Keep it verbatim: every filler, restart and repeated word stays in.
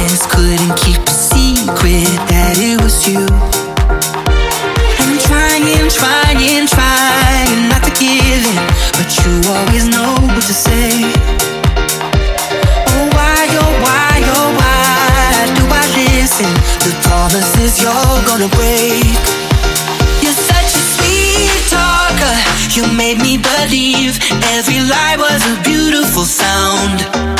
promise, couldn't keep a secret that it was you. And I'm trying, trying, trying not to give in, but you always know what to say. Oh why, oh why, oh why do I listen to promises you're gonna break? You're such a sweet talker, you made me believe every lie was a beautiful sound.